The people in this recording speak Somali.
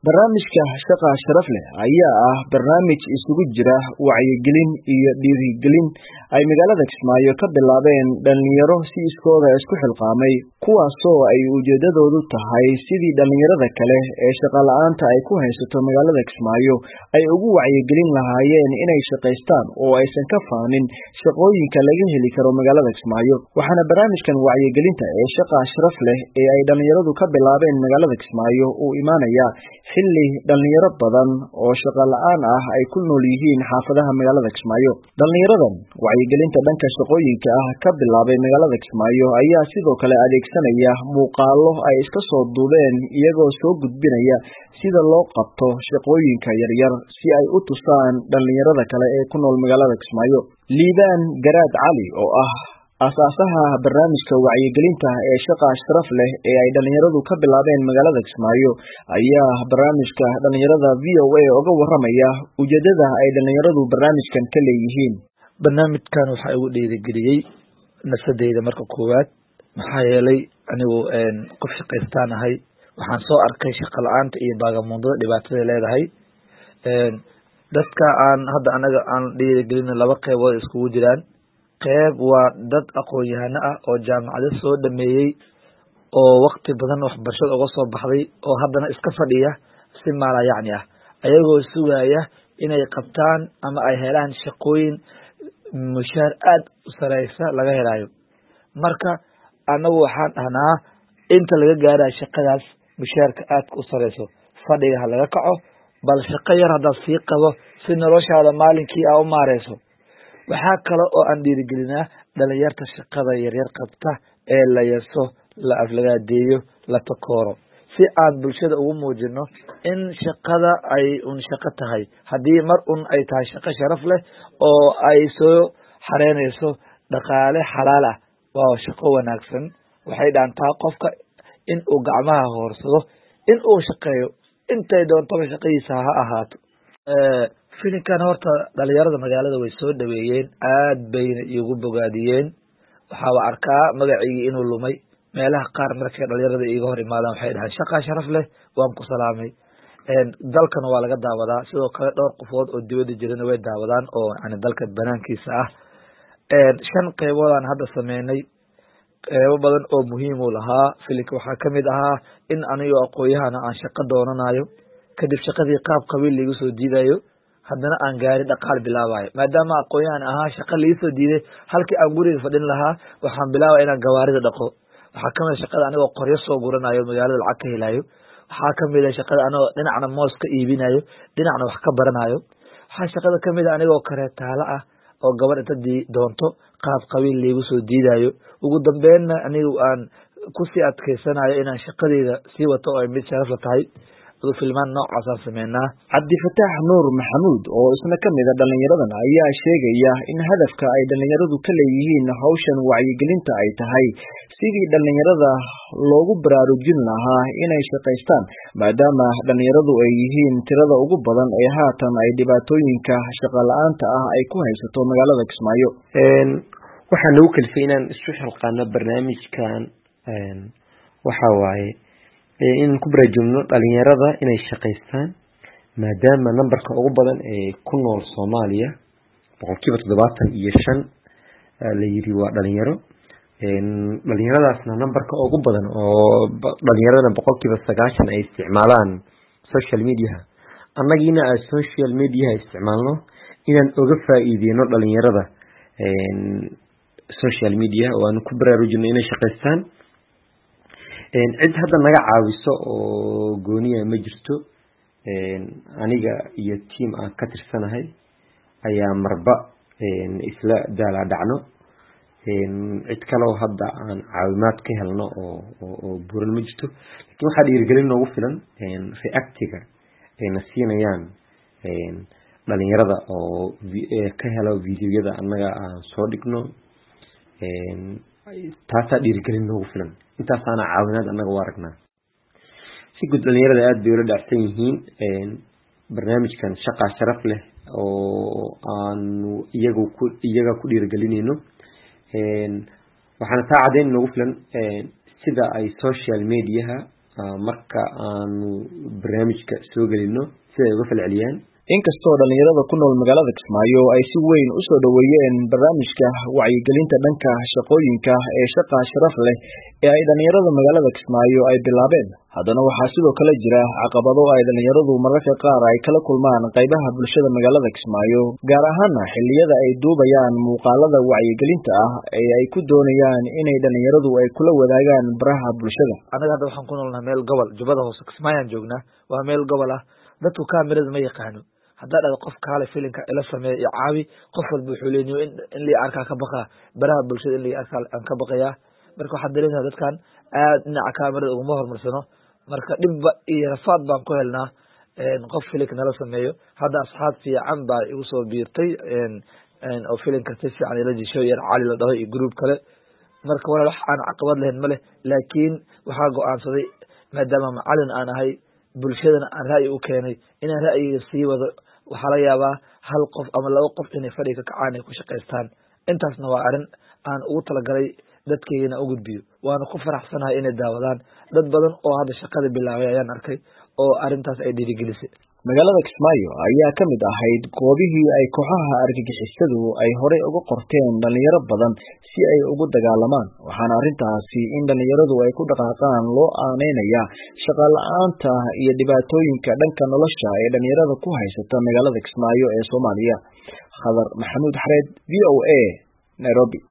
barnaamijka Shaqo Sharaf leh ayaa ah barnaamij isugu jira wacyigelin iyo dhiirigelin ay magaalada Kismaayo ka bilaabeen dhalinyaro si iskooda isku xilqaamay kuwaasoo ay ujeedadoodu tahay sidii dhalinyarada kale ee shaqo la'aanta ay ku haysato magaalada Kismaayo ay ugu wacyigelin lahaayeen inay shaqeystaan oo aysan ka faanin shaqooyinka laga heli karo magaalada Kismaayo waxaana barnaamijkan wacyigelinta ee Shaqo Sharaf leh ee ay dhalinyaradu ka bilaabeen magaalada Kismaayo uu imaanaya xilli dhalinyaro badan oo shaqo la'aan ah ay ku nool yihiin xaafadaha magaalada Kismaayo dhalinyaradan wacyigelinta dhanka shaqooyinka ah ka bilaabay magaalada Kismaayo ayaa sidoo kale adeegsanaya muuqaalo ay iska soo duubeen iyagoo soo gudbinaya sida loo qabto shaqooyinka yaryar si ay u tusaan dhalinyarada kale ee ku nool magaalada Kismaayo Liibaan Garaad Cali oo ah asaasaha barnaamijka wacyigelinta ee Shaqo Sharaf leh ee ay dhalinyaradu ka bilaabeen magaalada Kismaayo ayaa barnaamijka dhalinyarada VOA uga waramaya ujeedada ay dhalinyaradu barnaamijkan ka leeyihiin barnaamijkan waxa uu dhiirigeliyay nafsadeyda marka koowaad maxaa yeelay anigu qof shaqeystaan ahay waxaan soo arkay shaqo la'aanta iyo baagamuundada dhibaatada leedahay dadka aan hadda anaga aan dhiirigelin laba qaybood iskugu jiraan qayb waa dad aqoon-yahano ah oo jaamacado soo dhameeyay oo waqti badan waxbarashada uga soo baxday oo haddana iska fadhiya si maalayacni ah ayagoo sugaya inay qabtaan ama ay helaan shaqooyin mushaar aad u sareysa laga helayo marka anagu waxaan dhahnaa inta laga gaarayo shaqadaas mushaarka aad u sareyso fadhiga ha laga kaco bal shaqo yar haddaad sii qabo si noloshaada maalinkii aa u maareyso waxaa kale oo aan dhiirigelinaa dhalinyarta shaqada yaryar qabta ee la yeeso la aflagaadeeyo la takooro si aan bulshada ugu muujino in shaqada ay un shaqo tahay haddii mar un ay tahay shaqo sharaf leh oo ay soo xareynayso dhaqaale xalaal ah waa shaqo wanaagsan waxay dhaantaa qofka in uu gacmaha hoorsado in uu shaqeeyo intay doontaba shaqadiisa ha ahaato filinkan horta dhalinyarada magaalada way soo dhaweeyeen aad bayna igu bogaadiyeen waxaa arkaa magacigii inuu lumay meelaha qaar markay dhalinyarada iga hor imaadaan waxay dhahaan Shaqo Sharaf leh waan ku salaamay dalkana waa laga daawadaa sidoo kale dhowr qofood oo dibadda jirana way daawadaan oo yani dalka banaankiisa ah 5 qaybood aan hadda sameynay qaybo badan oo muhiim u lahaa filinka waxaa kamid ahaa in aniga aqoon-yahana aan shaqo doonanayo kadib shaqadii qaab qabiil lagu soo diidayo haddana aan gaari dhaqaal bilaabayo maadaama aqoon-yahan ahaa shaqo laga soo diiday halkii aan guriga fadhin lahaa waxaan bilaabay inaan gawaarida dhaqo waxaa kamid shaqada anigoo qoryo soo guranayo magaalada lacag ka helayo waxaa kamid shaqada anigoo dhinacna moos ka iibinayo dhinacna wax ka baranayo waxaa shaqada kamid anigoo kareetaala ah oo gabadh inta doonto qaab qabiil lagu soo diidayo ugu dambeynna anigu aan ku sii adkeysanayo inaan shaqadeyda sii wato oo mid sharaf la tahay filmaan noocaas aan sameynaa Cabdifataax Nuur Maxamuud oo isna kamid ah dhalinyaradan ayaa sheegaya in hadafka ay dhalinyaradu ka leeyihiin hawshan wacyigelinta ay tahay sidii dhalinyarada loogu baraarujin lahaa inay shaqeystaan maadaama dhalinyaradu ay yihiin tirada ugu badan ee haatan ay dhibaatooyinka shaqo la'aanta ah ay ku haysato magaalada Kismaayo waxaan lagu kalifay inaan isu xilqaano barnaamijkan waxa waaye in ku baraajumno dhalinyarada inay shaqeystaan maadaama numberka ugu badan ee ku nool Soomaaliya 75% la yiri waa dhalinyaro dhalinyaradaasna numberka ugu badan oo dhalinyarada 90% ay isticmaalaan social media annagina ay social media isticmaalno inaan uga faa'iideeno dhalinyarada social media oo aan ku baraarujino inay shaqeystaan cid hadda naga caawiso oo gooniya ma jirto aniga iyo team aan ka tirsanahay ayaa marba isla daala dhacno cid kale oo hadda aan caawimaad ka helno oo buuran ma jirto laakiin waxa dhiirigelin noogu filan reactiga ay nasiinayaan dhalinyarada oo ka helo videoyada annaga aan soo dhigno taasaa dhiirigelin noogu filan intaasana caawinaad annaga u aragnaa si guud dhalinyarada aad bay ula dhacsan yihiin barnaamijkan Shaqo Sharaf leh oo aanu iyaga ku dhiirigelinayno waxaana taa cadeyn noogu filan sida ay social media marka aanu barnaamijka soo gelino si ay uga falceliyaan. Inkastoo dhalinyarada ku nool magaalada Kismaayo ay si weyn u soo dhaweeyeen barnaamijka wacyigelinta dhanka shaqooyinka ee Shaqo Sharaf leh ee ay dhalinyarada magaalada Kismaayo ay bilaabeen, haddana waxaa sidoo kale jira caqabado ay dhalinyaradu mararka qaar ay kala kulmaan qaybaha bulshada magaalada Kismaayo, gaar ahaan xilliyada ay duubayaan muuqaalada wacyigelinta ah ee ay ku doonayaan inay dhalinyaradu ay kula wadaagaan baraha bulshada. Anaga hadda waxaan ku noolnahay meel gobol, Jubbada Hoose, Kismaayo aan joognaa, waa meel gobol ah, dadku kaamirada ma yaqaano. haddaa dhada qof kaale filinka ila sameeyo iyo caawi qof walba wuxuu leeyahay in la arkaa ka baqa baraha bulshada in la arkaa aan ka baqaya marka waxa dareemaysaa dadkan aad dhinaca kaamirada ugu horumarsano marka dhibba iyo rafaad baan ku helnaa qof filinka nala sameeyo hadda asxaab fiican baa igu soo biirtay oo filinka si fiican ila jisho yar cali la dhaho iyo group kale marka wala wax aan caqabad lahayn male laakiin waxa go'aansaday maadaama macallin aan ahay bulshadana aan ra'yi u keenay inaan ra'yiga sii wado waxa la yaabaa hal qof ama laba qof inay fadhiga ka caan ku shaqeystaan intaasna waa arin aan ugu talagalay dadkeena u gudbiyo waana ku faraxsanahay inay daawadaan dad badan oo hadda shaqada bilaabay ayaan arkay oo arintaas ay dhiirigelisay. magaalada Kismaayo ayaa ka mid ahayd goobihii ay kooxaha argagixisadu ay horey uga qorteen dhalinyaro badan si ay ugu dagaalamaan waxaana arintaasi in dhalinyaradu ay ku dhaqaaqaan loo aaneynaya shaqo la'aanta iyo dhibaatooyinka dhanka nolosha ee dhalinyarada ku haysata magaalada Kismaayo ee Soomaaliya. Khadar Maxamuud Xareed, VOA, Nairobi.